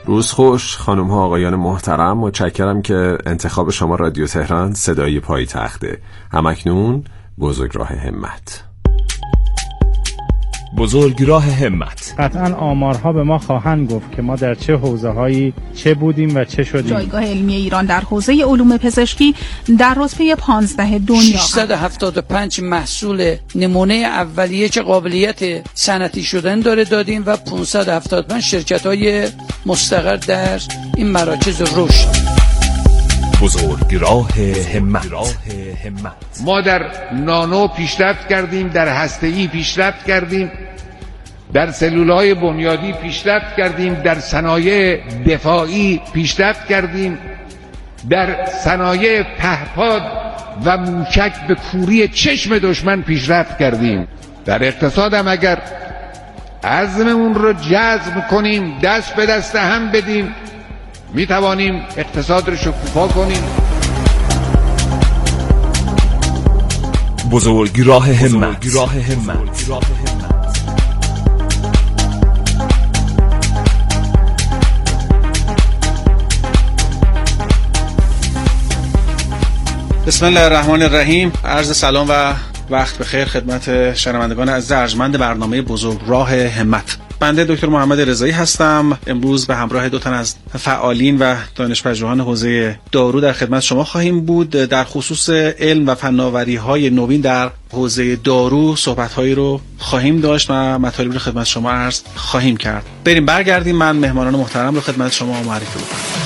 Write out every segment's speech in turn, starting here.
روز خوش خانم ها آقایان محترم، متشکرم که انتخاب شما رادیو تهران صدای پایتخته. همکنون بزرگراه همت. بزرگراه همت. قطعاً آمارها به ما خواهند گفت که ما در چه حوزه‌هایی چه بودیم و چه شدیم. جایگاه علمی ایران در حوزه علوم پزشکی در رتبه 15 دنیا. 675 محصول نمونه اولیه که قابلیت صنعتی شدن داره دادیم و 575 شرکت‌های مستقر در این مراکز رشد. بزرگراه همت. ما در نانو پیشرفت کردیم، در هسته‌ای پیشرفت کردیم، در سلولهای بنیادی پیشرفت کردیم، در صنایع دفاعی پیشرفت کردیم، در صنایع پهپاد و موشک به کوری چشم دشمن پیشرفت کردیم. در اقتصاد هم اگر عزممون رو جزم کنیم، دست به دست هم بدیم، می توانیم اقتصاد رو شکوفا کنیم. بزرگراه همت. بسم الله الرحمن الرحیم. عرض سلام و وقت بخیر خدمت شنوندگان عزیز ارجمند برنامه بزرگراه همت. بنده دکتر محمد رضایی هستم. امروز به همراه دو تن از فعالین و دانشپژوهان حوزه دارو در خدمت شما خواهیم بود. در خصوص علم و فناوری‌های نوین در حوزه دارو صحبت‌هایی رو خواهیم داشت و مطالب رو خدمت شما عرض خواهیم کرد. بریم برگردیم. من مهمانان محترم رو خدمت شما معرفی می‌کنم.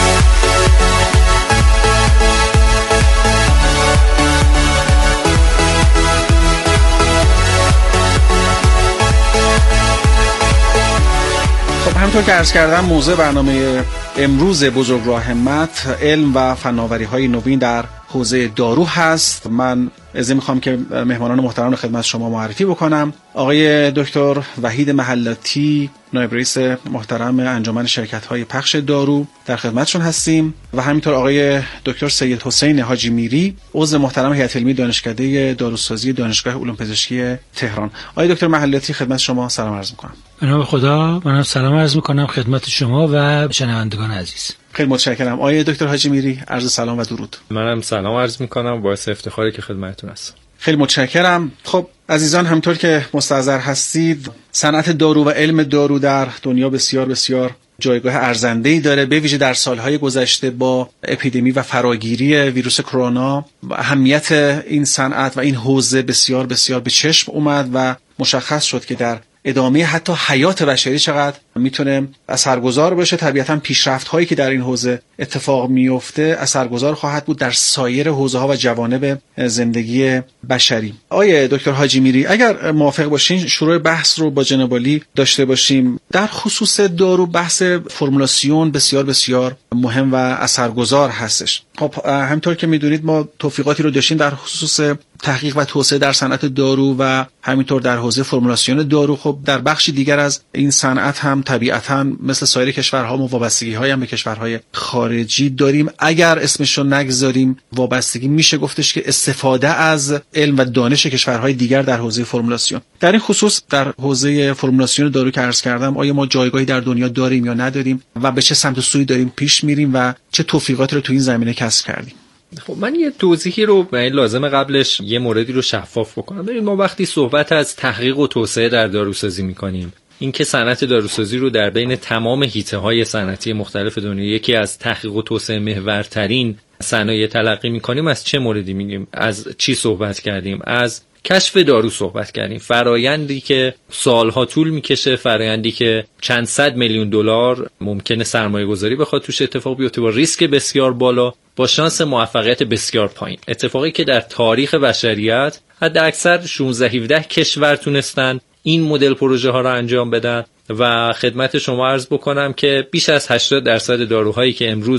همونطور که عرض کردم موضوع برنامه امروز بزرگراه همت علم و فناوری‌های نوین در حوزه دارو هست. من اجازه میخوام که مهمانان محترم رو خدمت شما معرفی بکنم. آقای دکتر وحید محلاتی، نایب رئیس محترم انجمن شرکت‌های پخش دارو، در خدمتشون هستیم و همینطور آقای دکتر سید حسین حاجی میری، عضو محترم هیئت علمی دانشکده داروسازی دانشگاه علوم پزشکی تهران. آقای دکتر محلاتی خدمت شما سلام عرض می‌کنم. به نام خدا، منم سلام عرض می‌کنم خدمت شما و شنوندگان عزیز. خیلی متشکرم. آقای دکتر حاجی میری، عرض سلام و درود. منم سلام عرض می‌کنم، باعث افتخاری که خدمتتون هستم. خیلی متشکرم. خب عزیزان، همونطور که مستحضر هستید صنعت دارو و علم دارو در دنیا بسیار بسیار جایگاه ارزنده‌ای داره، به ویژه در سالهای گذشته با اپیدمی و فراگیری ویروس کرونا. اهمیت این صنعت و این حوزه بسیار بسیار به چشم اومد و مشخص شد که در ادامه حتی حیات بشری چقدر میتونه اثرگذار باشه. طبیعتاً پیشرفت هایی که در این حوزه اتفاق میفته اثرگذار خواهد بود در سایر حوزه ها و جوانب زندگی بشری. آقای دکتر حاجی میری، اگر موافق باشین شروع بحث رو با جناب عالی داشته باشیم. در خصوص دارو بحث فرمولاسیون بسیار بسیار مهم و اثرگذار هستش. خب همونطور که میدونید ما توفیقاتی رو داشتیم در خصوص تحقیق و توسعه در صنعت دارو و همینطور در حوزه فرمولاسیون دارو. خب در بخشی دیگر از این صنعت هم طبیعتاً مثل سایر کشورها ما وابستگی‌هایی هم به کشورهای خارجی داریم. اگر اسمش رو نگذاریم وابستگی، میشه گفتش که استفاده از علم و دانش کشورهای دیگر در حوزه فرمولاسیون. در این خصوص در حوزه فرمولاسیون دارو که عرض کردم، آیا ما جایگاهی در دنیا داریم یا نداریم و به چه سمت و سوی داریم پیش میریم و چه توفیقاتی رو تو این زمینه کسب کردیم؟ خب من یه توضیحی رو لازمه قبلش یه موردی رو شفاف بکنم. ببین ما وقتی صحبت از تحقیق و توسعه در داروسازی میکنیم، اینکه صنعت داروسازی رو در بین تمام حیطه‌های صنعتی مختلف دنیا یکی از تحقیق و توسعه محورترین صنایع تلقی میکنیم، از چه موردی میگیم؟ از چی صحبت کردیم؟ از کشف دارو صحبت کردیم. فرایندی که سالها طول میکشه، فرایندی که چند صد میلیون دلار ممکنه سرمایه گذاری بخواد توش اتفاق بیفته با ریسک بسیار بالا، با شانس موفقیت بسیار پایین. اتفاقی که در تاریخ بشریت حد اکثر 16-17 کشور تونستن این مدل پروژه ها رو انجام بدن و خدمت شما عرض بکنم که بیش از 80% داروهایی که امروز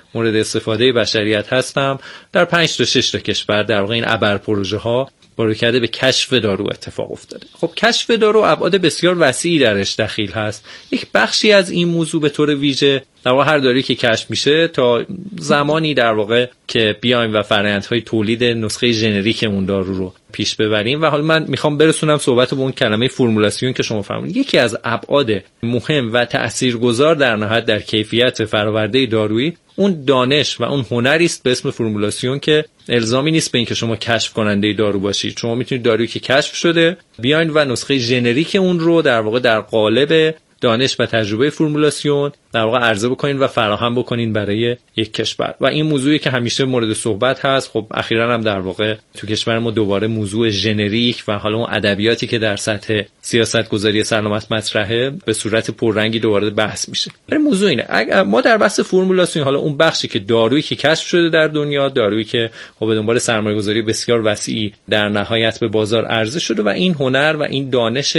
مورد استفاده بشریت هستم، در 5 تا 6 تا کشور در واقع این ابر پروژه ها برکرده به کشف دارو اتفاق افتاده. خب کشف دارو ابعاد بسیار وسیعی درش دخیل هست. یک بخشی از این موضوع به طور ویژه در واقع هر دارویی که کشف میشه تا زمانی در واقع که بیایم و فرآیندهای تولید نسخه ژنریک اون دارو رو پیش ببریم. و حالا من میخوام برسونم صحبت به اون کلمه فرمولاسیون که شما فرمودید. یکی از ابعاد مهم و تاثیرگذار در نهایت در کیفیت فراورده دارویی اون دانش و اون هنری است به اسم فرمولاسیون که الزامی نیست به این که شما کشف کننده دارو باشید. شما میتونید دارویی که کشف شده بیاین و نسخه ژنریک اون رو در واقع در قالب دانش و تجربه فرمولاسیون در واقع عرضه بکنین و فراهم بکنین برای یک کشور. و این موضوعی که همیشه مورد صحبت هست. خب اخیراً هم در واقع تو کشور ما دوباره موضوع ژنریک و حالا اون ادبیاتی که در سطح سیاست‌گذاری سلامت مطرحه به صورت پررنگی دوباره بحث میشه. ولی موضوع اینه اگر ما در بحث فرمولاسیون، حالا اون بخشی که دارویی که کشف شده در دنیا، دارویی که خب به دنبال سرمایه‌گذاری بسیار وسیعی در نهایت به بازار عرضه شده و این هنر و این دانش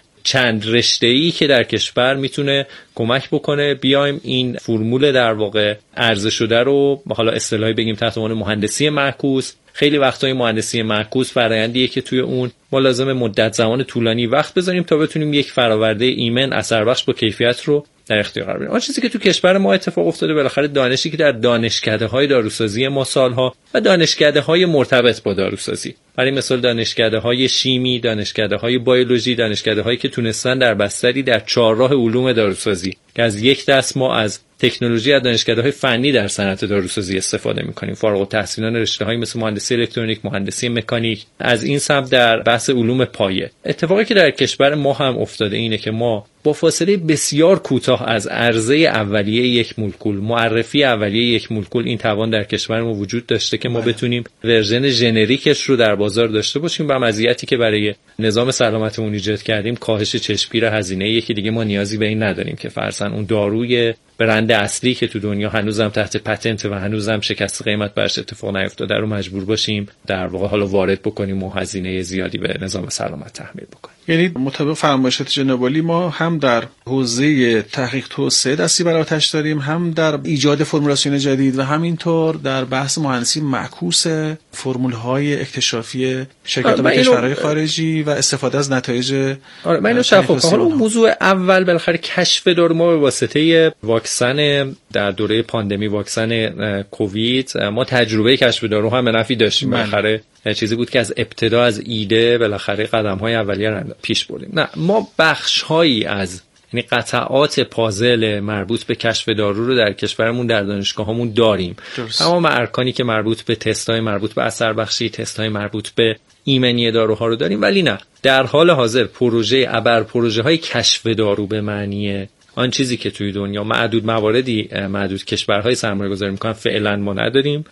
چند رشته‌ای که در کشور میتونه کمک بکنه بیایم این فرمول در واقع عرضه شده رو حالا اصطلاحی بگیم تحت عنوان مهندسی معکوس. خیلی وقتای مهندسی معکوس فرآیندیه که توی اون ما لازم مدت زمان طولانی وقت بذاریم تا بتونیم یک فراورده ایمن اثر بخش با کیفیت رو در اختیار قرار بدیم. آن چیزی که تو کشور ما اتفاق افتاده بالاخره دانشی که در دانشکده‌های داروسازی ما سالها و دانشکده‌های مرتبط با داروسازی، برای مثال دانشکده‌های شیمی، دانشکده‌های بیولوژی، دانشکده‌هایی که تونستن در بستری در چهارراه علوم داروسازی که از یک دست ما از تکنولوژی از دانشکده‌های فنی در صنعت داروسازی استفاده می‌کنیم، فارغ التحصیلان رشته‌هایی مثل مهندسی الکترونیک، مهندسی مکانیک، از این سمت در بحث علوم پایه. اتفاقی که در کشور ما هم افتاده اینه که ما با فاصله بسیار کوتاه از عرضه اولیه یک مولکول، معرفی اولیه یک مولکول، این توان در کشور ما وجود داشته که ما بتونیم ورژن ژنریکش رو در بازار داشته باشیم و مزیتی که برای نظام سلامتمون ایجاد کردیم کاهش چشمگیر هزینه‌ای که دیگه ما نیازی به این نداریم که فرضاً اون داروی برند اصلی که تو دنیا هنوزم تحت پتنت و هنوزم شکست قیمت برش اتفاق نیفتاده رو مجبور باشیم در واقع حالا وارد بکنیم و هزینه زیادی به نظام سلامت تحمیل بکنیم. یعنی مطابق فرمایشات جناب عالی ما هم در حوزه تحقیق توسعه دستی بر آتش داریم، هم در ایجاد فرمولاسیون جدید و همینطور در بحث مهندسی معکوس فرمول‌های اکتشافی شرکت‌ها و کشورهای خارجی و استفاده از نتایج. آره من اینو شفاف کنم. حالا موضوع اول بالاخره کشف دارو ما به واسطه واکسن در دوره پاندمی، واکسن کووید، ما تجربه کشف دارو هم به نفع داشتیم. بالاخره چیزی بود که از ابتدا از ایده بالاخره قدم‌های اولیه رو پیش بردیم. نه، ما بخش‌هایی از یعنی قطعات پازل مربوط به کشف دارو رو در کشورمون در دانشگاهامون داریم. تمام ارکانی که مربوط به تست‌های مربوط به اثر بخشی، تست‌های مربوط به ایمنی داروها رو داریم، ولی نه در حال حاضر پروژه‌های کشف دارو به معنی آن چیزی که توی دنیا معدود مواردی معدود کشورهای سرمایه‌گذاری می‌کنن فعلا ما نداریم.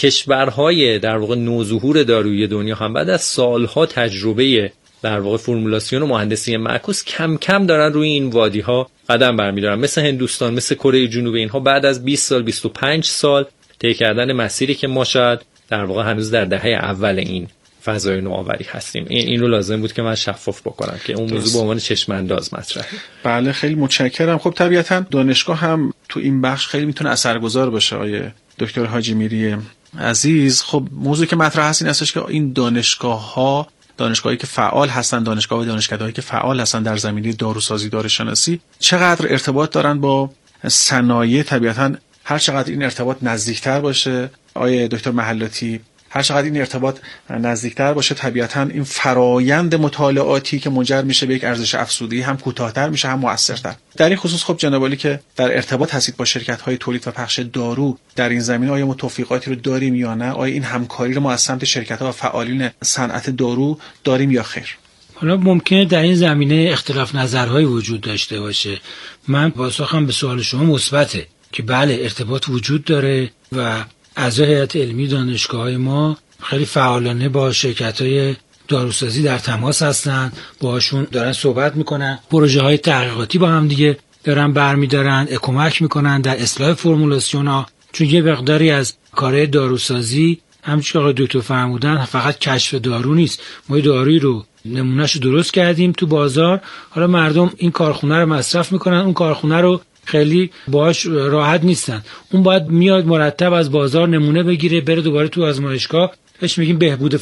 کشورهای در واقع نوظهور دارویی دنیا هم بعد از سالها تجربه در واقع فرمولاسیون و مهندسی معکوس کم کم دارن روی این وادی‌ها قدم برمی‌دارن، مثل هندوستان، مثل کره جنوبی. اینها بعد از 20 سال 25 سال طی کردن مسیری که ما شاید در واقع هنوز در دهه اول این فضای نوآوری هستیم. این رو لازم بود که من شفاف بکنم که اون موضوع به عنوان چشم انداز مطرحه. بله خیلی متشکرم. خب طبیعتاً دانشگاه هم تو این بخش خیلی میتونه اثرگذار باشه. آیه دکتر حاجی میری عزیز، خب موضوعی که مطرح هست این هستش که این دانشگاهی که فعال هستن، دانشگاه و دانشکده‌هایی که فعال هستن در زمینه داروسازی، داروشناسی، چقدر ارتباط دارن با صنایع. طبیعتاً هر چقدر این ارتباط نزدیکتر باشه آیه دکتر محلاتی، هر چقدر این ارتباط نزدیکتر باشه طبیعتاً این فرایند مطالعاتی که منجر میشه به یک ارزش افزوده هم کوتاه‌تر میشه، هم مؤثرتر. در این خصوص خب جناب عالی که در ارتباط هستید با شرکت‌های تولید و پخش دارو در این زمینه، آیا ما توفیقاتی رو داریم یا نه؟ آیا این همکاری رو ما از سمت شرکت‌ها و فعالین صنعت دارو داریم یا خیر؟ حالا ممکنه در این زمینه اختلاف نظرهایی وجود داشته باشه. من پاسخم به سوال شما مثبته که بله ارتباط وجود داره و اعضای هیئت علمی دانشگاه‌های ما خیلی فعالانه با شرکت‌های داروسازی در تماس هستن، باهاشون دارن صحبت میکنن، پروژه‌های تحقیقاتی با هم دیگه دارن برمی‌دارن، کمک میکنن در اصلاح فرمولاسیون‌ها. چون یه مقداری از کارهای داروسازی همچون آقای دکتر فرمودن فقط کشف دارو نیست. ما دارویی رو نمونه‌شو درست کردیم تو بازار، حالا مردم این کارخونه رو مصرف میکنن، اون کارخونه رو خیلی باهاش راحت نیستن. اون باید میاد مرتب از بازار نمونه بگیره، بره دوباره تو آزمایشگاه، بهش میگیم بهبود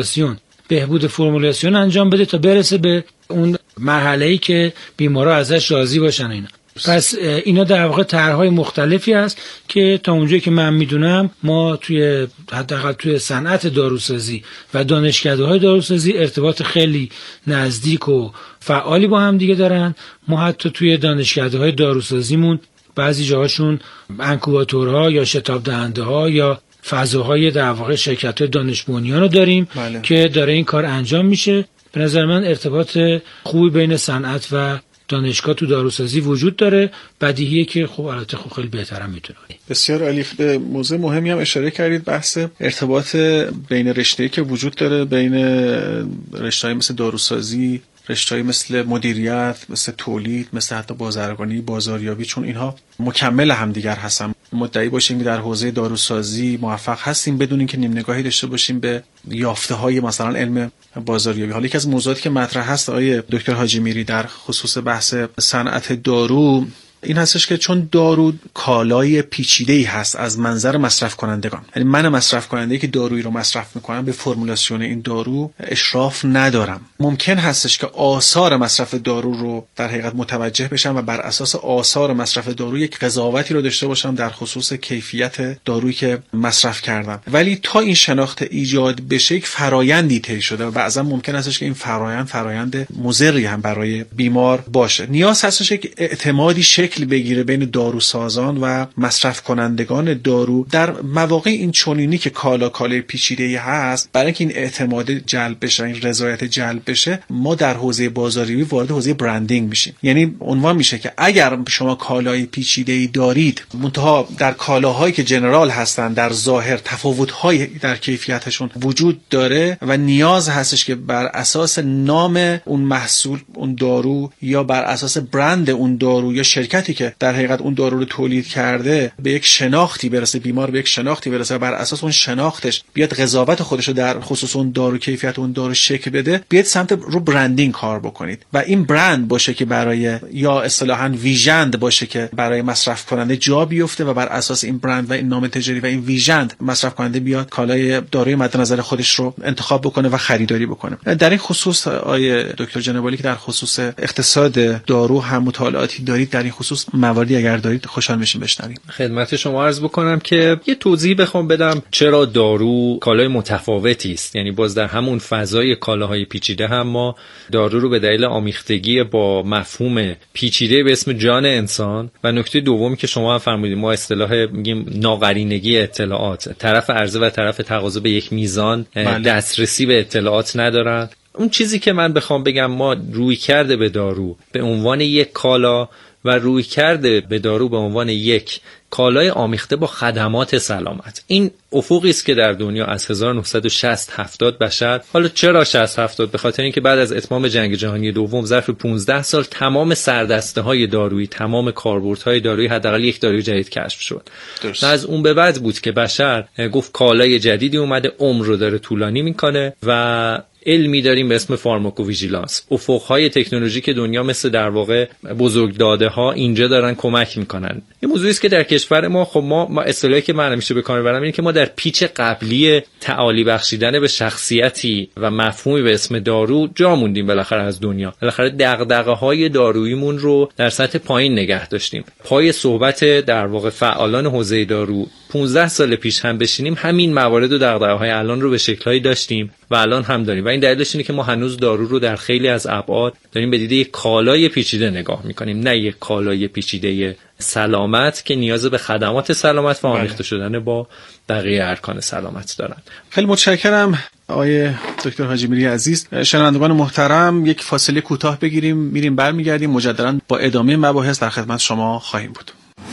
فرمولاسیون انجام بده تا برسه به اون مرحله‌ای که بیمارا ازش راضی باشن. اینا پس اینا در واقع طرح‌های مختلفی هست که تا اونجایی که من میدونم ما توی حداقل توی صنعت داروسازی و دانشکده‌های داروسازی ارتباط خیلی نزدیک و فعالی با هم دیگه دارن. ما حتی توی دانشکده‌های داروسازیمون بعضی جاهاشون انکوباتورها یا شتاب دهنده‌ها یا فضاهای در واقع شرکت‌های دانش بنیان رو داریم که داره این کار انجام میشه. به نظر من ارتباط خوبی بین صنعت و دانشگاه تو داروسازی وجود داره. بدیهیه که خب البته خب خیلی بهترم میتونه. بسیار عالی. به موضوع مهمی هم اشاره کردید، بحث ارتباط بین رشته‌ای که وجود داره بین رشته‌های مثل داروسازی، رشته‌ای مثل مدیریت، مثل تولید، مثل حتی بازرگانی، بازاریابی، چون اینها مکمل همدیگر هستن. مدعی باشیم که در حوزه داروسازی موفق هستیم بدون اینکه نیم نگاهی داشته باشیم به یافته‌های مثلا علم بازاریابی. حالا یکی از موضوعاتی که مطرح هست آقای دکتر حاجی میری در خصوص بحث صنعت دارو این هستش که چون دارو کالای پیچیده‌ای هست از منظر مصرف کنندگان، یعنی من مصرف کننده که دارویی رو مصرف میکنم به فرمولاسیون این دارو اشراف ندارم. ممکن هستش که آثار مصرف دارو رو در حقیقت متوجه بشم و بر اساس آثار مصرف دارو یک قضاوتی رو داشته باشم در خصوص کیفیت دارویی که مصرف کردم، ولی تا این شناخت ایجاد بشه یک فرایندی طی شده و بعضا ممکن هستش که این فرایند مضری هم برای بیمار باشه. نیاز هستش که اعتمادی شکل بگیره بین داروسازان و مصرف کنندگان دارو در مواقع این چنینی که کالای پیچیده‌ای هست. برای اینکه این اعتماد جلب بشه، این رضایت جلب بشه، ما در حوزه بازاریابی وارد حوزه برندینگ میشیم. یعنی عنوان میشه که اگر شما کالای پیچیده‌ای دارید، منتها در کالاهایی که جنرال هستن در ظاهر تفاوت‌های در کیفیتشون وجود داره و نیاز هستش که بر اساس نام اون محصول، اون دارو، یا بر اساس برند اون دارو یا شرکتی که در حقیقت اون دارو رو تولید کرده به یک شناختی برسه، بیمار به یک شناختی برسه و بر اساس اون شناختش بیاد قضاوت خودش رو در خصوص اون دارو، کیفیت اون دارو شکل بده، بیاد سمت رو برندینگ کار بکنید و این برند باشه که برای، یا اصطلاحاً ویژند باشه که برای مصرف کننده جا بیفته و بر اساس این برند و این نام تجاری و این ویژند مصرف کننده بیاد کالای داروی مد نظر خودش رو انتخاب بکنه و خریداری بکنه. در این خصوص آیه دکتر جنابالی که در خصوص اقتصاد دارو هم مطالعاتی دارید، در این خصوص مواردی اگر دارید خوشحال میشیم بشنویم. خدمت شما عرض بکنم که یه توضیح بخوام بدم چرا دارو کالای متفاوتی است. یعنی باز در همون فضای کالاهای پیچیده هم ما دارو رو به دلیل آمیختگی با مفهوم پیچیده به اسم جان انسان و نکته دومی که شما هم فرمودید، ما اصطلاح میگیم ناقرینگی اطلاعات، طرف عرضه و طرف تقاضا به یک میزان دسترسی به اطلاعات ندارن. اون چیزی که من بخوام بگم، ما روی کرده به دارو به عنوان یک کالا و روی کرده به دارو به عنوان یک کالای آمیخته با خدمات سلامت، این افقی است که در دنیا از 1960-70 بشر، حالا چرا 60-70؟ به خاطر اینکه بعد از اتمام جنگ جهانی دوم ظرف 15 سال تمام سردسته‌های دارویی، تمام کاربردهای دارویی، حداقل یک داروی جدید کشف شد. و از اون به بعد بود که بشر گفت کالای جدیدی اومده، عمر رو داره طولانی میکنه و علمی داریم به اسم فارماکوویژیلانس. افقهای تکنولوژیک دنیا مثل در واقع بزرگداده ها اینجا دارن کمک میکنن. این موضوعی است که در کشور ما خب ما اصطلاحی که من همیشه به کار میبرم اینه که ما در پیچ قبلی تعالی بخشیدن به شخصیتی و مفهومی به اسم دارو جا موندیم. بالاخره از دنیا بالاخره دغدغه‌های داروییمون رو در سطح پایین نگه داشتیم. پای صحبت در واقع فعالان حوزه دارو 15 سال پیش هم بشینیم، همین موارد و دغدغه‌های الان رو به شکل‌هایی داشتیم و الان هم داریم و این دلیلش اینه که ما هنوز دارو رو در خیلی از ابعاد داریم به دید یک کالای پیچیده نگاه می‌کنیم، نه یک کالای پیچیده سلامت که نیاز به خدمات سلامت و آمیخته شدن با بقیه ارکان سلامت دارن. خیلی متشکرم آقای دکتر حاجی میری عزیز. شنوندگان محترم، یک فاصله کوتاه بگیریم، میریم برمیگردیم، مجددا با ادامه مباحث در خدمت شما خواهیم بود.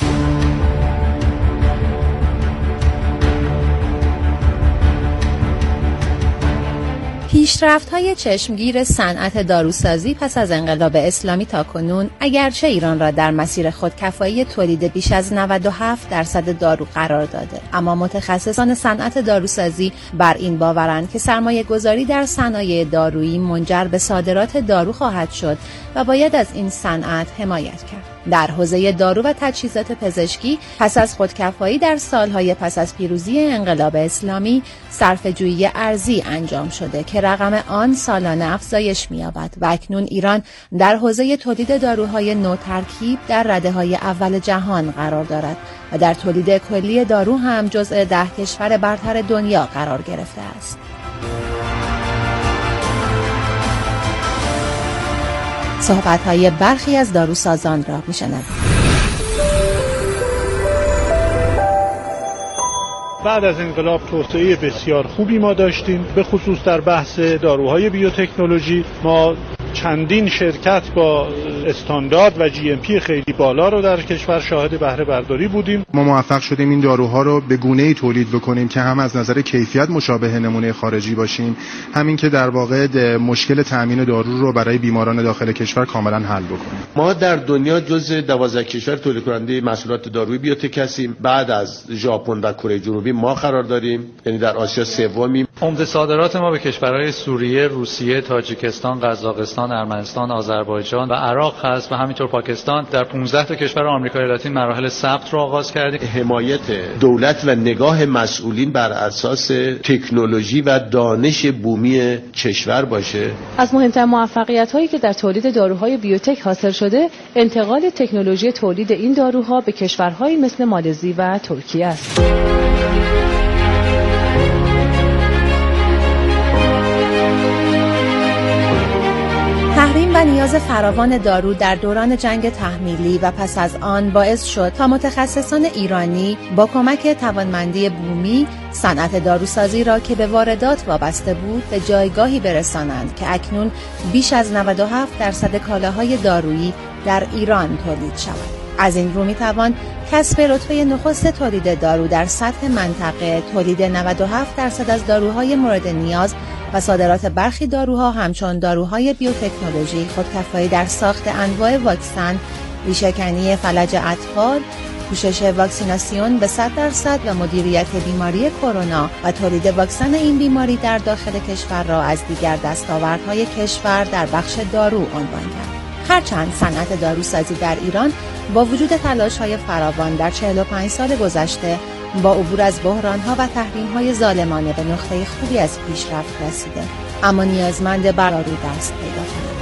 پیشرفت‌های چشمگیر صنعت داروسازی پس از انقلاب اسلامی تاکنون اگرچه ایران را در مسیر خودکفایی تولید بیش از 97% دارو قرار داده، اما متخصصان صنعت داروسازی بر این باورند که سرمایه‌گذاری در صنایع دارویی منجر به صادرات دارو خواهد شد و باید از این صنعت حمایت کرد. در حوزه دارو و تجهیزات پزشکی پس از خودکفایی در سالهای پس از پیروزی انقلاب اسلامی صرفه‌جویی ارزی انجام شده که رقم آن سالانه افزایش می‌یابد و اکنون ایران در حوزه تولید داروهای نوترکیب در رده‌های اول جهان قرار دارد و در تولید کلی دارو هم جزء 10 کشور برتر دنیا قرار گرفته است. صحبت‌های برخی از داروسازان را می‌شنوید. بعد از انقلاب توسعه بسیار خوبی ما داشتیم، به خصوص در بحث داروهای بیوتکنولوژی. ما چندین شرکت با استاندارد و GMP خیلی بالا رو در کشور شاهد بهره برداری بودیم. ما موفق شدیم این داروها رو به گونه‌ای تولید بکنیم که هم از نظر کیفیت مشابه نمونه خارجی باشیم، همین که در واقع مشکل تامین دارو رو برای بیماران داخل کشور کاملا حل بکنیم. ما در دنیا جزو 12 کشور تولید کننده محصولات دارویی بیوتک هستیم. بعد از ژاپن و کره جنوبی ما قرار داریم، یعنی در آسیا سومیم. عمده صادرات ما به کشورهای سوریه، روسیه، تاجیکستان، قزاقستان، ارمنستان، آذربایجان و عراق هست و همینطور پاکستان. در 15 تا کشور آمریکای لاتین مراحل ثبت رو آغاز کردیم. حمایت دولت و نگاه مسئولین بر اساس تکنولوژی و دانش بومی کشور باشه. از مهمترین موفقیت‌هایی که در تولید داروهای بیوتک حاصل شده، انتقال تکنولوژی تولید این داروها به کشورهایی مثل مالزی و ترکیه است. تحریم و نیاز فراوان دارو در دوران جنگ تحمیلی و پس از آن باعث شد تا متخصصان ایرانی با کمک توانمندی بومی صنعت داروسازی را که به واردات وابسته بود به جایگاهی برسانند که اکنون بیش از 97% کالاهای دارویی در ایران تولید شود. از این رو میتوان کسب رتبه نخست تولید دارو در سطح منطقه، تولید 97% از داروهای مورد نیاز و صادرات برخی داروها همچون داروهای بیوتکنولوژی، خودکفایی در ساخت انواع واکسن، ریشه‌کنی فلج اطفال، پوشش واکسیناسیون به 100% و مدیریت بیماری کرونا و تولید واکسن این بیماری در داخل کشور را از دیگر دستاوردهای کشور در بخش دارو عنوان کرد. هرچند صنعت داروسازی در ایران با وجود تلاش‌های فراوان در 45 سال گذشته با عبور از بحران‌ها و تحریم‌های ظالمانه به نقطه خوبی از پیشرفت رسیده، اما نیازمند بر رو دست پیدا کند.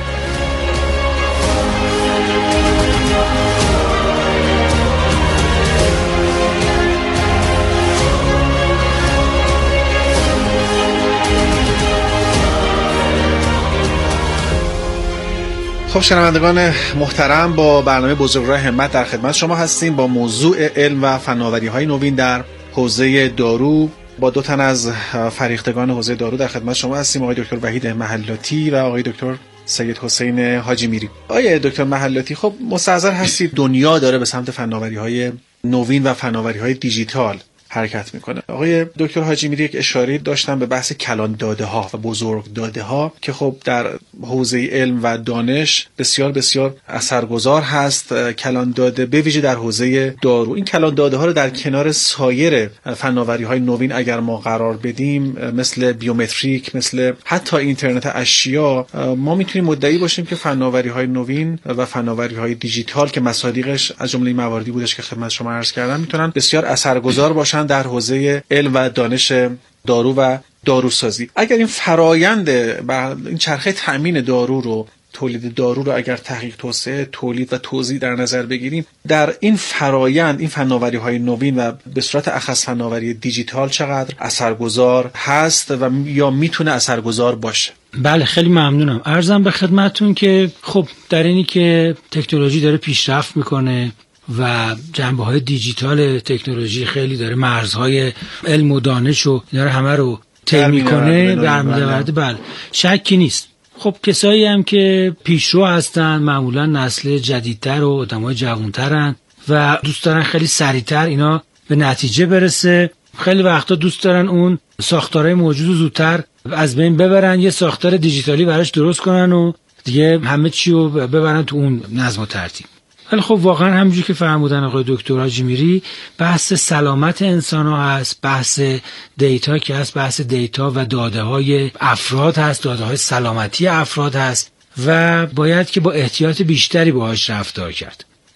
خب شنوندگان محترم، با برنامه بزرگراه همت در خدمت شما هستیم با موضوع علم و فناوری‌های نوین در حوزه دارو. با دو تن از فریختگان حوزه دارو در خدمت شما هستیم، آقای دکتر وحید محلاتی و آقای دکتر سید حسین حاجی میری. آقای دکتر محلاتی، خب مستحضر هستید دنیا داره به سمت فناوری‌های نوین و فناوری‌های دیجیتال حرکت میکنه. آقای دکتر حاجی میری یک اشاره داشتن به بحث کلان داده ها و بزرگ داده ها که خب در حوزه علم و دانش بسیار بسیار اثرگذار هست. کلان داده به ویژه در حوزه دارو، این کلان داده ها رو در کنار سایر فناوری های نوین اگر ما قرار بدیم، مثل بیومتریک، مثل حتی اینترنت اشیا، ما میتونیم مدعی باشیم که فناوری های نوین و فناوری های دیجیتال که مصادیقش از جمله مواردی بودش که خدمت شما عرض کردم میتونن بسیار اثرگذار باشن در حوزه علم و دانش دارو و داروسازی. اگر این فرایند این چرخه تأمین دارو رو، تولید دارو رو اگر تحقیق، توسعه، تولید و توزیع در نظر بگیریم، در این فرایند این فناوری‌های نوین و به صورت اخص فناوری دیجیتال چقدر اثرگذار هست و یا میتونه اثرگذار باشه؟ بله، خیلی ممنونم. عرضم به خدمتتون که خب در اینی که تکنولوژی داره پیشرفت میکنه و جنبه‌های دیجیتال تکنولوژی خیلی داره مرزهای علم و دانش و اینا رو همه رو طی می‌کنه، برمی‌داره. بله، شکی نیست. خب کسایی هم که پیشرو هستن معمولا نسل جدیدتر و آدمای جوان‌ترن و دوست دارن خیلی سریعتر اینا به نتیجه برسه. خیلی وقتا دوست دارن اون ساختارهای موجود رو زودتر از بین ببرن، یه ساختار دیجیتالی براش درست کنن و دیگه همه چی رو ببرن تو اون نظم و ترتیب. ولی خب واقعا همونجوری که فرمودن آقای دکتر حاجی میری، بحث سلامت انسان ها هست، بحث دیتا که هست، بحث دیتا و داده های افراد هست، داده های سلامتی افراد هست و باید که با احتیاط بیشتری باهاش رفتار کرد.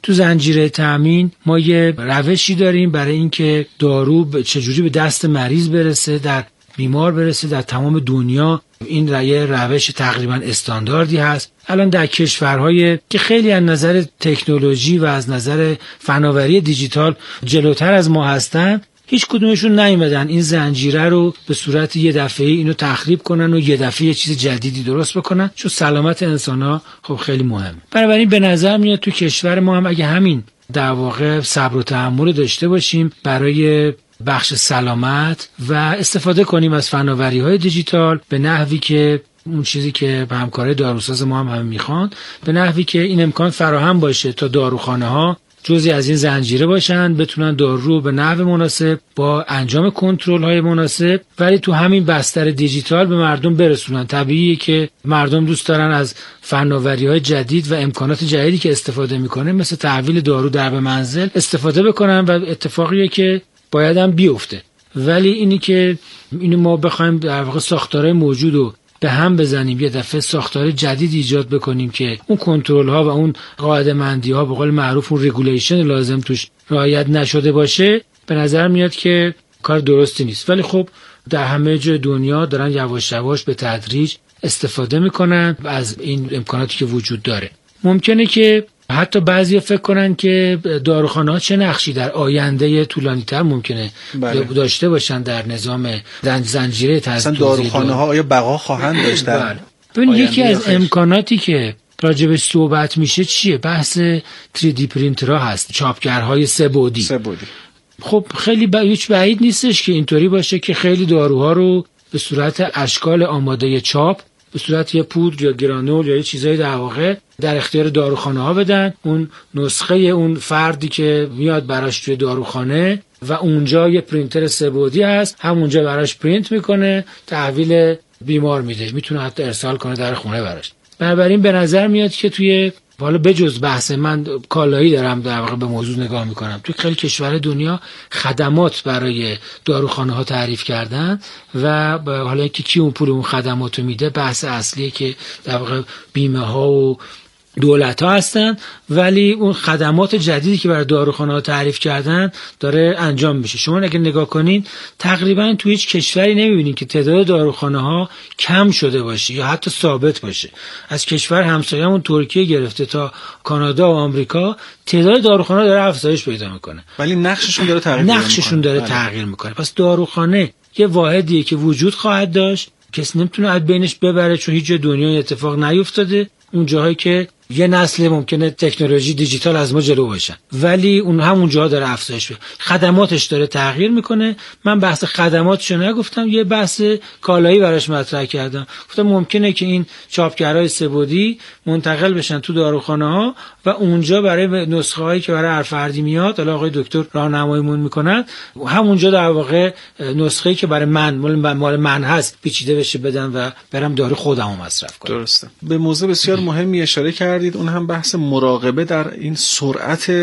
تو زنجیره تامین ما یه روشی داریم برای اینکه دارو چجوری به دست مریض برسه، در بیمار برسه در تمام دنیا. این یه روش تقریبا استانداردی هست. الان در کشورهای که خیلی از نظر تکنولوژی و از نظر فناوری دیجیتال جلوتر از ما هستن، هیچ کدومشون نیومدن این زنجیره رو به صورت یه دفعه‌ای اینو تخریب کنن و یه دفعه یه چیز جدیدی درست بکنن، چون سلامت انسان‌ها خب خیلی مهمه. بنابراین به نظر میاد تو کشور ما هم اگه همین در واقع صبر و تحمل داشته باشیم برای بخش سلامت و استفاده کنیم از فناوری‌های دیجیتال به نحوی که اون چیزی که همکارای داروساز ما هم میخوان، به نحوی که این امکان فراهم باشه تا داروخانه‌ها جزئی از این زنجیره باشن، بتونن دارو رو به نحو مناسب با انجام کنترل‌های مناسب ولی تو همین بستر دیجیتال به مردم برسونن. طبیعیه که مردم دوست دارن از فناوری‌های جدید و امکانات جدیدی که استفاده میکنه مثل تحویل دارو در به منزل استفاده بکنن و اتفاقیه که باید هم بیفته. ولی اینی که اینو ما بخوایم در واقع ساختارهای موجود رو به هم بزنیم، یه دفعه ساختار جدید ایجاد بکنیم که اون کنترل ها و اون قاعده مندی ها به قول معروف اون رگولیشن لازم توش رعایت نشده باشه، به نظر میاد که کار درستی نیست. ولی خب در همه جای دنیا دارن یواش یواش به تدریج استفاده میکنن از این امکاناتی که وجود داره. ممکنه که حتی بعضی فکر کنن که داروخانه‌ها چه نقشی در آینده طولانی‌تر ممکنه داشته باشن در نظام زنجیره تغذیه. داروخانه‌ها آیا بقا خواهند داشت؟ ببین یکی از امکاناتی که راجبش صحبت میشه چیه؟ بحث 3D پرینترها هست، چاپگرهای سه بعدی. خب خیلی هیچ بعید نیستش که اینطوری باشه که خیلی داروها رو به صورت اشکال آماده چاپ به صورت یه پودر یا گرانول یا یه چیزای در واقع در اختیار داروخانه ها بدن. اون نسخه اون فردی که میاد براش توی داروخانه و اونجا یه پرینتر سه بعدی هست، همونجا براش پرینت میکنه، تحویل بیمار میده، میتونه حتی ارسال کنه در خونه براش. بنابراین به نظر میاد که توی حالا بجز بحث من کالایی دارم در واقع به موضوع نگاه میکنم، توی خیلی کشور دنیا خدمات برای داروخانه ها تعریف کردن و حالا اینکه کی اون پول اون خدمات رو میده بحث اصلیه که در واقع بیمه ها و دولت ها هستن، ولی اون خدمات جدیدی که برای داروخانه ها تعریف کردن داره انجام میشه. شما اگه نگاه کنین تقریبا تو هیچ کشوری نمیبینین که تعداد داروخانه ها کم شده باشه یا حتی ثابت باشه. از کشور همسایه‌مون ترکیه گرفته تا کانادا و آمریکا تعداد داروخانه ها داره افزایش پیدا میکنه، ولی نقششون داره تغییر میکنه. پس داروخانه یه واحدیه که وجود خواهد داشت، کسی نمیتونه از بینش ببره، چون هیچ جای دنیا اتفاق نیفتاده. اون جاهایی که یه نسل ممکنه تکنولوژی دیجیتال از ما جلو باشن، ولی اون همون جاها داره افزایش می‌یابه، خدماتش داره تغییر میکنه. من بحث خدماتشو نگفتم، یه بحث کالایی براش مطرح کردم. گفتم ممکنه که این چاپگرهای سه بعدی منتقل بشن تو داروخانه‌ها و اونجا برای نسخه‌هایی که برای هر فردی میاد، حالا آقای دکتر راهنماییمون میکنن، همونجا در واقع نسخه‌ای که برای مال من هست پیچیده بشه بدن و برام دارو خودمو مصرف کنم. درسته. به موضوع بسیار مهمی اشاره کردید، اون هم بحث مراقبه در این سرعت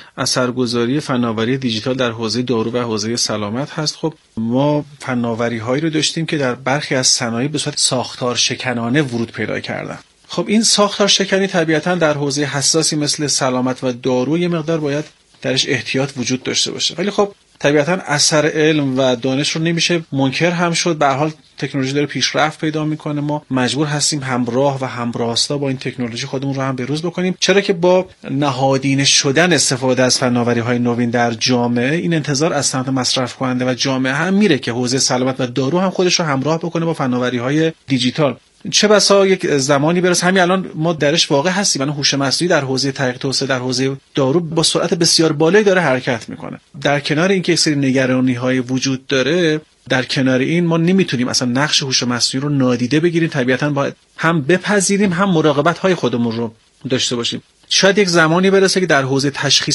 اثرگذاری فناوری دیجیتال در حوزه دارو و حوزه سلامت هست. خب ما فناوری‌هایی رو داشتیم که در برخی از صنایع به صورت ساختار شکنانه ورود پیدا کردن. خب این ساختار شکنی طبیعتاً در حوزه حساسی مثل سلامت و دارو یه مقدار باید درش احتیاط وجود داشته باشه، ولی خب طبیعتاً اثر علم و دانش رو نمیشه منکر هم شد. به هر حال تکنولوژی داره پیشرفت پیدا میکنه، ما مجبور هستیم همراه و همراستا با این تکنولوژی خودمون رو هم بروز بکنیم، چرا که با نهادینه شدن استفاده از فناوری‌های نوین در جامعه این انتظار از سمت مصرف کننده و جامعه هم میره که حوزه سلامت و دارو هم خودش رو همراه بکنه با فناوری‌های دیجیتال. چه بسا یک زمانی برسه، همین الان ما درش واقع هستیم، یعنی هوش مصنوعی در حوزه تحقیق توسعه در حوزه دارو با سرعت بسیار بالایی داره حرکت میکنه. در کنار اینکه یک سری نگرانی‌های وجود داره، در کنار این ما نمیتونیم اصلا نقش هوش مصنوعی رو نادیده بگیریم، طبیعتاً باید هم بپذیریم هم مراقبت‌های خودمون رو داشته باشیم. شاید یک زمانی برسه که در حوزه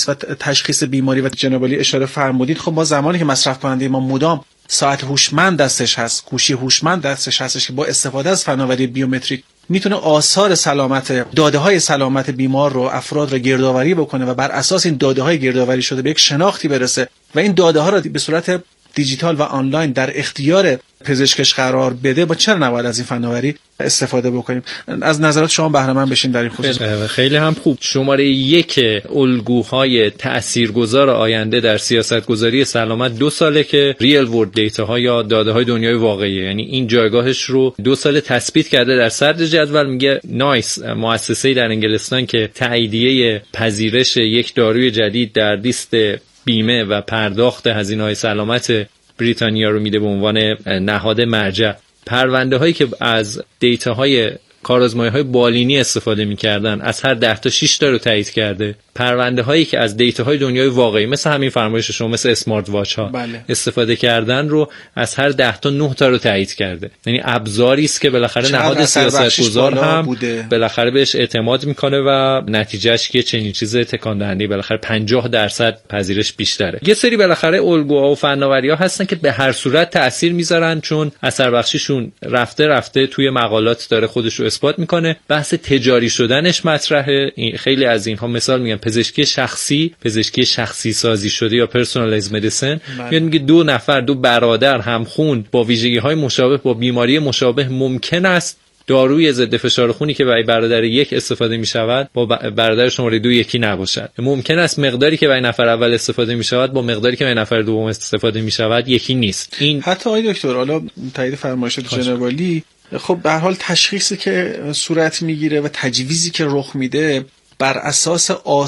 تشخیص بیماری و جناب علی اشاره فرمودید، خب ما زمانی که مصرف کننده ما مدام ساعت هوشمند دستش هست، گوشی هوشمند دستش هستش که با استفاده از فناوری بیومتریک میتونه آثار سلامت، داده‌های سلامت بیمار رو، افراد رو گردآوری بکنه و بر اساس این داده‌های گردآوری شده به یک شناختی برسه و این داده‌ها رو به صورت دیجیتال و آنلاین در اختیار پزشکش قرار بده، با چرا نباید از این فناوری استفاده بکنیم؟ از نظرات شما بهره مند بشین در این خصوص. خیلی هم خوب. شماره 1 الگوهای تاثیرگذار آینده در سیاستگذاری سلامت 2 ساله که ریل ورلد دیتا ها یا داده های دنیای واقعی، یعنی این جایگاهش رو 2 سال تثبیت کرده در صدر جدول. میگه نایس، مؤسسه‌ای در انگلستان که تاییدیه پذیرش یک داروی جدید در لیست بیمه و پرداخت هزینه‌های سلامت بریتانیا رو میده به عنوان نهاد مرجع. پرونده هایی که از دیتاهای کارآزمایی‌های بالینی استفاده می‌کردن از هر 10 تا 6 تا رو تایید کرده. پرونده هایی که از دیتاهای دنیای واقعی مثل همین فرمایش شما، مثل اسمارت واچ ها استفاده کردن رو از هر 10 تا 9 تا رو تایید کرده. یعنی ابزاری است که بالاخره نهاد سیاستگزار هم بالاخره بهش اعتماد میکنه و نتیجهش که چنین چیز تکان دهنده بالاخره 50% پذیرش بیشتره. یه سری بالاخره الگوها و فناوری‌ها هستن که به هر صورت تأثیر میذارن، چون اثر بخشیشون رفته توی مقالات داره خودش رو اثبات میکنه. بحث تجاری شدنش مطرحه. خیلی از اینها مثال میگم پزشکی شخصی سازی شده یا پرسونالایز مدیسن، یعنی میگه 2 نفر 2 برادر همخون با ویژگی‌های مشابه با بیماری مشابه ممکن است داروی ضد فشار خونی که برای برادر 1 استفاده می‌شود با برادر شماره 2 یکی نباشد. ممکن است مقداری که برای نفر اول استفاده می‌شود با مقداری که برای نفر دوم استفاده می‌شود یکی نیست. این حتی آقای دکتر، حالا تایید فرمایشات جنوالی، خب به هر حال تشخیصی که صورت میگیره و تجویزی که رخ میده بر اساس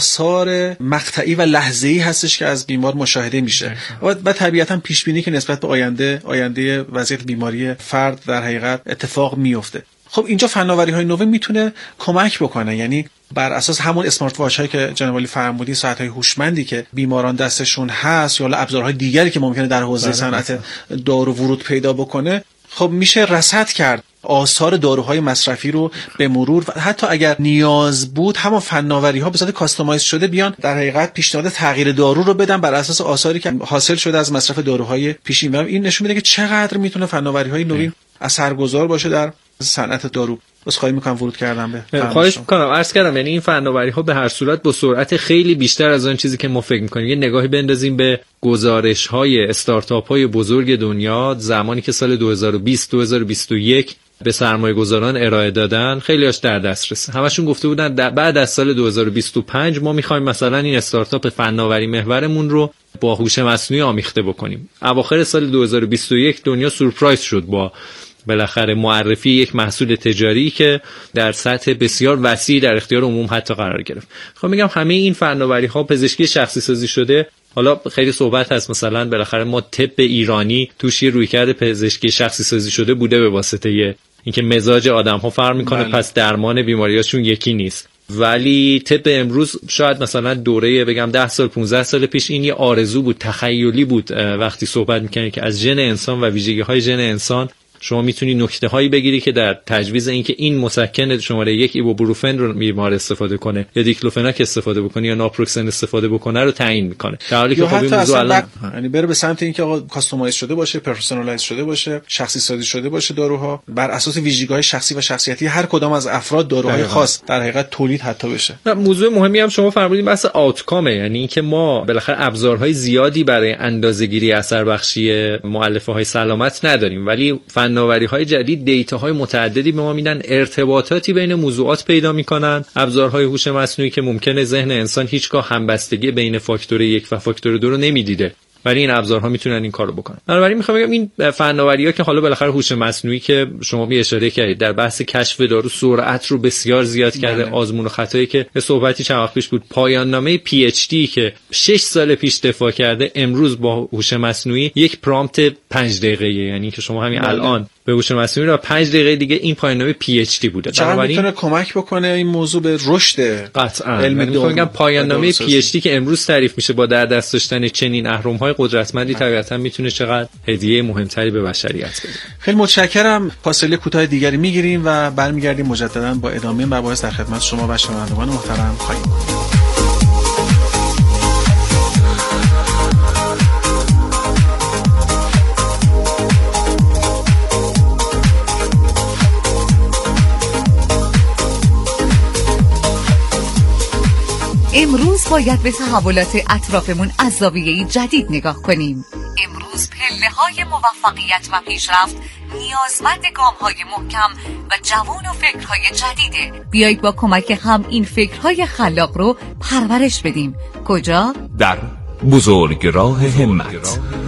آثار مقطعی و لحظه‌ای هستش که از بیمار مشاهده میشه و طبیعتاً پیش بینی که نسبت به آینده وضعیت بیماری فرد در حقیقت اتفاق میفته. خب اینجا فناوری‌های نو میتونه کمک بکنه، یعنی بر اساس همون اسمارت واچ هایی که جناب عالی فرمودی، ساعت‌های هوشمندی که بیماران دستشون هست یا ابزارهای دیگری که ممکنه در حوزه صنعت دارو ورود پیدا بکنه، خب میشه رصد کرد آثار داروهای مصرفی رو به مرور و حتی اگر نیاز بود همون فناوری‌ها به صورت کاستومایز شده بیان در حقیقت پیشنهاد تغییر دارو رو بدن بر اساس آثاری که حاصل شده از مصرف داروهای پیشین. و این نشون میده که چقدر میتونه فناوری‌های نوین اثرگذار باشه در صنعت دارو. بس خواهی میکنم ورود کردم به خواهش میکنم عرض کردم، یعنی این فناوری‌ها به هر صورت با سرعت خیلی بیشتر از اون چیزی که ما فکر میکنیم. یه نگاهی بندازیم به گزارش‌های استارتاپ‌های بزرگ دنیا زمانی که سال 2020 2021 به سرمایه‌گذاران ارائه دادن، خیلی‌هاش در دسترس. همشون گفته بودن بعد از سال 2025 ما می‌خوایم مثلا این استارتاپ فناوری محورمون رو با هوش مصنوعی آمیخته بکنیم. اواخر سال 2021 دنیا سورپرایز شد با بالاخره معرفی یک محصول تجاری که در سطح بسیار وسیع در اختیار عموم حتی قرار گرفت. خب میگم همه این فناوری‌ها پزشکی شخصی سازی شده. حالا خیلی صحبت هست مثلا بالاخره ما طب ایرانی توش یه رویکرد پزشکی شخصی سازی شده بوده به واسطه اینکه مزاج آدم‌ها فرق می‌کنه، پس درمان بیماریاشون یکی نیست. ولی طب امروز شاید مثلا دوره بگم 10 سال 15 سال پیش این یه آرزو بود، تخیلی بود وقتی صحبت می‌کنی که از ژن انسان و ویژگی‌های ژن انسان شما میتونی نکته هایی بگیری که در تجویز این که این مسکن شماره 1 ایبوپروفن رو بیمار استفاده کنه یا دیکلوفناک استفاده بکنه یا ناپروکسن استفاده بکنه رو تعیین میکنه. در حالی که خب این موضوع الان یعنی بره به سمت اینکه آقا کاستومایز شده باشه، پرسونالایز شده باشه، شخصی سازی شده باشه داروها بر اساس ویژگی‌های شخصی و شخصیتی هر کدام از افراد داروهای خاص در حقیقت تولید حتی بشه. موضوع مهمی هم شما فرمودید بحث آوتکامه، یعنی اینکه ما بالاخره ابزارهای زیادی برای اندازه‌گیری اثر بخشی مؤلفه‌های سلامت نداریم، ولی فناوری‌های جدید دیتاهای متعددی به ما میدن، ارتباطاتی بین موضوعات پیدا میکنن. ابزارهای هوش مصنوعی که ممکنه ذهن انسان هیچگاه همبستگی بین فاکتور 1 و فاکتور 2 رو نمیدیده، ولی این ابزارها میتونن این کارو بکنن. بنابراین میخوام بگم این فناوری‌ها که حالا بالاخره هوش مصنوعی که شما بی اشاره کردید در بحث کشف دارو سرعت رو بسیار زیاد کرده. آزمون و خطایی که به صحبتی چند وقت پیش بود، پایان نامه پی اچ دی که 6 سال پیش دفاع کرده امروز با هوش مصنوعی یک پرامپت 5 دقیقه‌ای، یعنی که شما همین الان به هوش مصنوعی رو 5 دقیقه دیگه این پایان نامه پی اچ دی بوده. بنابراین میتونه کمک بکنه این موضوع به رشد قطعا علم دارو. میگم پایان نامه پی اچ دی که امروز تعریف میشه با در دست داشتن چنین اهرم‌های قدرتمندی طبیعتا میتونه چقدر هدیه مهمتری به بشریت بده. خیلی متشکرم. فاصله کوتاه دیگری میگیریم و برمیگردیم مجددا با ادامه مباحث در خدمت شما و شنوندگان محترم خواهیم بود. امروز باید به تحولات اطرافمون از زاویه‌ای جدید نگاه کنیم. امروز امروز پله‌های موفقیت و پیشرفت نیازمند گام‌های محکم و جوان و فکرهای جدیده. بیایید با کمک هم این فکرهای خلاق رو پرورش بدیم. کجا؟ در بزرگراه همت.